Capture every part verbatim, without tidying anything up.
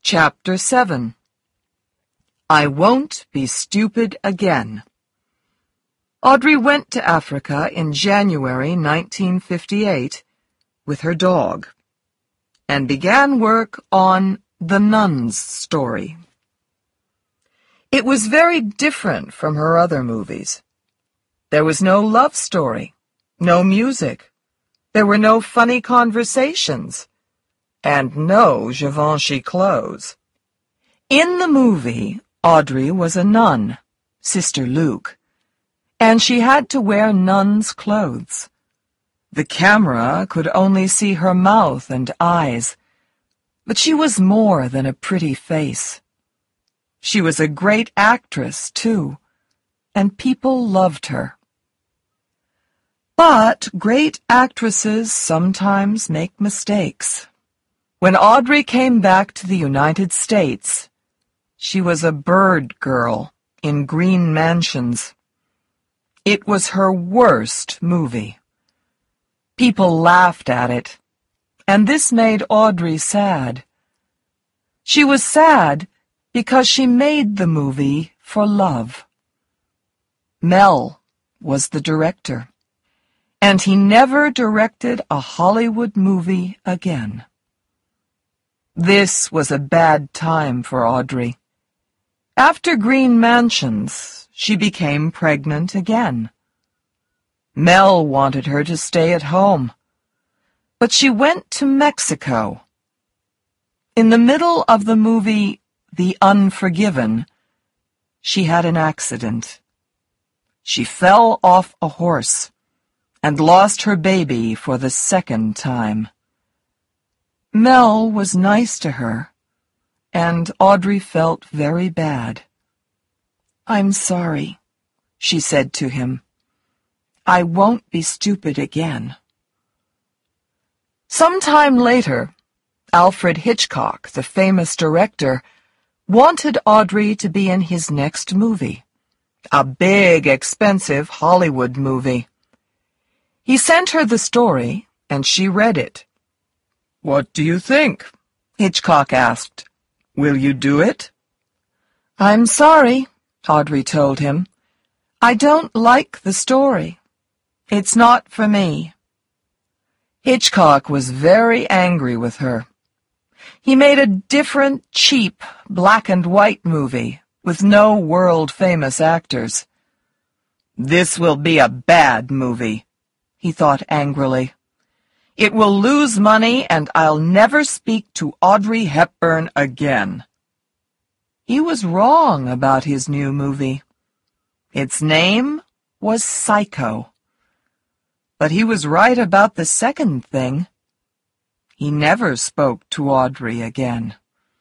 Chapter seven. I Won't Be Stupid Again. Audrey went to Africa in January nineteen fifty-eight with her dog and began work on The Nun's Story. It was very different from her other movies. There was no love story, no music, there were no funny conversations, and no Givenchy clothes. In the movie, Audrey was a nun, Sister Luke, and she had to wear nun's clothes. The camera could only see her mouth and eyes, but she was more than a pretty face. She was a great actress, too, and people loved her. But great actresses sometimes make mistakes. When Audrey came back to the United States, she was a bird girl in Green Mansions. It was her worst movie. People laughed at it, and this made Audrey sad. She was sad because she made the movie for love. Mel was the director, and he never directed a Hollywood movie again. This was a bad time for Audrey. After Green Mansions, she became pregnant again. Mel wanted her to stay at home, but she went to Mexico. In the middle of the movie The Unforgiven, she had an accident. She fell off a horse and lost her baby for the second time. Mel was nice to her, and Audrey felt very bad. "I'm sorry," she said to him. "I won't be stupid again." Sometime later, Alfred Hitchcock, the famous director, wanted Audrey to be in his next movie, a big, expensive Hollywood movie. He sent her the story, and she read it. "What do you think?" Hitchcock asked. "Will you do it?" "I'm sorry," Audrey told him. "I don't like the story. It's not for me." Hitchcock was very angry with her. He made a different, cheap, black-and-white movie with no world-famous actors. "This will be a bad movie," he thought angrily. "It will lose money, and I'll never speak to Audrey Hepburn again." He was wrong about his new movie. Its name was Psycho. But he was right about the second thing. He never spoke to Audrey again.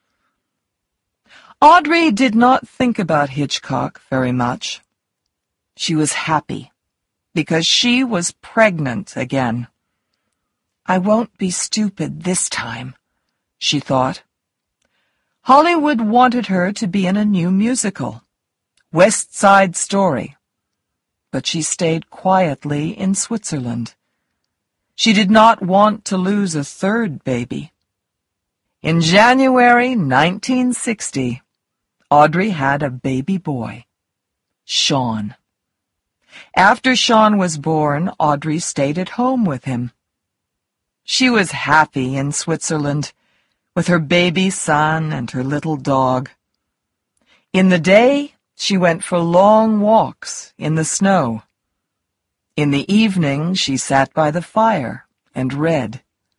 Audrey did not think about Hitchcock very much. She was happy because she was pregnant again. "I won't be stupid this time," she thought. Hollywood wanted her to be in a new musical, West Side Story, but she stayed quietly in Switzerland. She did not want to lose a third baby. In January nineteen sixty, Audrey had a baby boy, Sean. After Sean was born, Audrey stayed at home with him. She was happy in Switzerland, with her baby son and her little dog. In the day, she went for long walks in the snow. In the evening, she sat by the fire and read.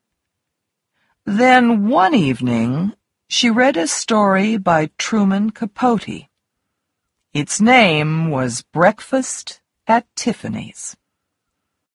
Then one evening, she read a story by Truman Capote. Its name was Breakfast at Tiffany's.